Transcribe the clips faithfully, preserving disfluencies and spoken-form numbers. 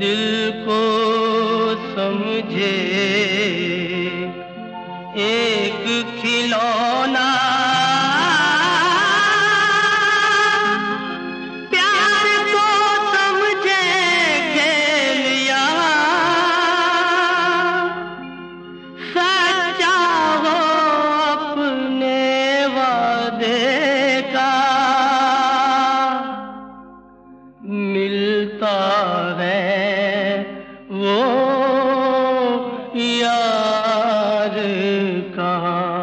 दिल को समझे एक खिलौना, प्यार को समझे खेल यहाँ, सच्चा हो अपने वादे का, मिलता है वो यार का।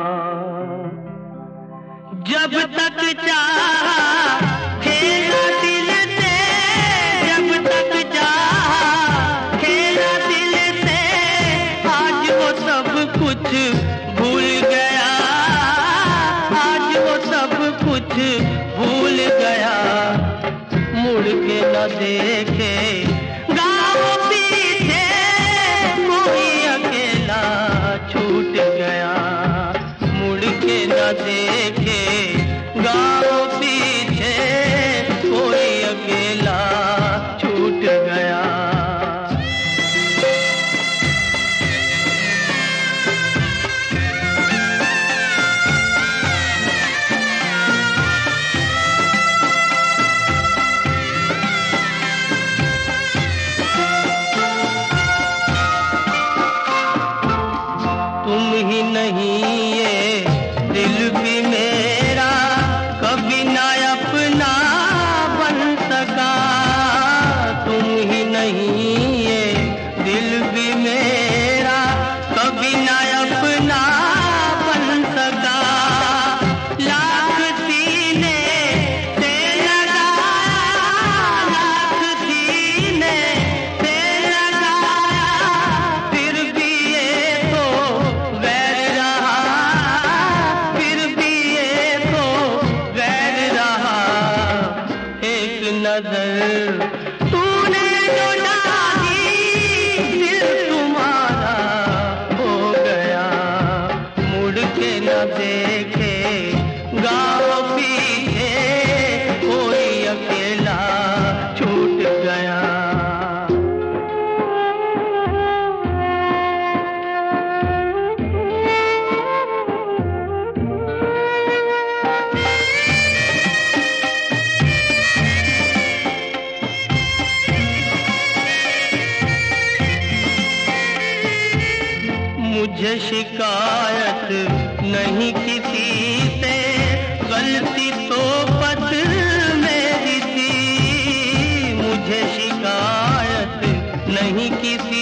जब तक चाहा खेला दिल से, जब तक चाहा खेला दिल से, आज वो सब कुछ भूल गया, आज वो सब कुछ भूल गया। मुड़ के न देखे गाँव पीछे, कोई अकेला छूट गया। मुड़ के न देखे गाँव पीछे, कोई अकेला छूट गया। तुम ही नहीं ये दिल भी मेरा कभी ना अपना बन सका, तुम ही नहीं ये दिल भी मेरा कभी ना अपना बन सका। लाख सीने से लगाया, लाख सीने से लगाया, फिर भी ये तो वैर रहा, फिर भी ये तो वैर रहा। एक नजर तूने जो डाली, दिल तुम्हारा हो गया। मुड़ के न देखे गाँव पीछे, कोई अकेला छूट गया। मुझे शिकायत नहीं किसी से, गलती तो बस मेरी थी। मुझे शिकायत नहीं किसी